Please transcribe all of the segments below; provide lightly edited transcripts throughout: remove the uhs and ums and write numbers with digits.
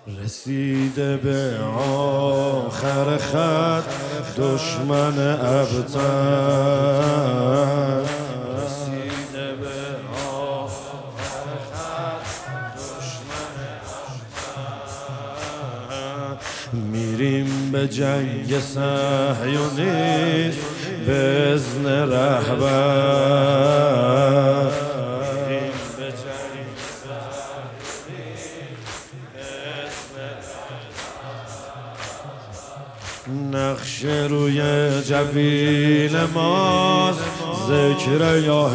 رسیده به آخر خط دشمن ابتر، رسیده به آخر خط دشمن ابتر. میریم به جنگ صهیونیست به اذن رهبر، نقش روی جبین ماست ذکر یا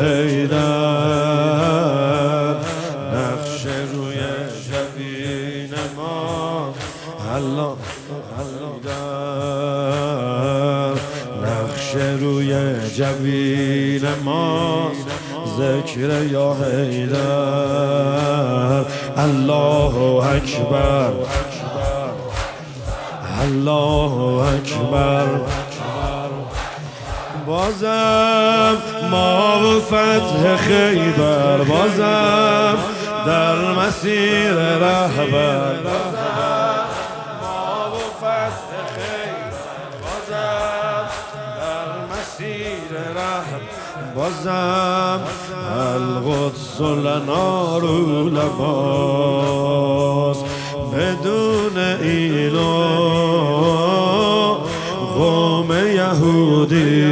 حیدر، نقش روی جبین ماست الله حیدر، نقش روی جبین ماست ذکر یا حیدر. الله اکبر الله اکبر. بازم ما و فتح خیبر، بازم در مسیر رهبر، ما و فتح خیبر، بازم در مسیر رهبر، بازم القدس لنا رو لباس. بدون اینو قوم یهودی،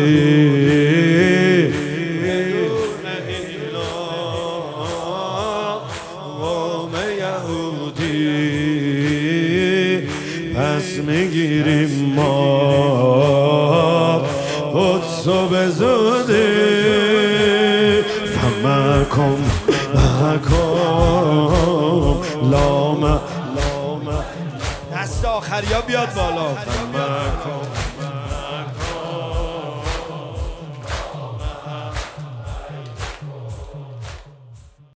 بدون اینو قوم یهودی، پس میگیریم ما قدسو به زودی. فمکم لام دست آخریا بیاد بالا.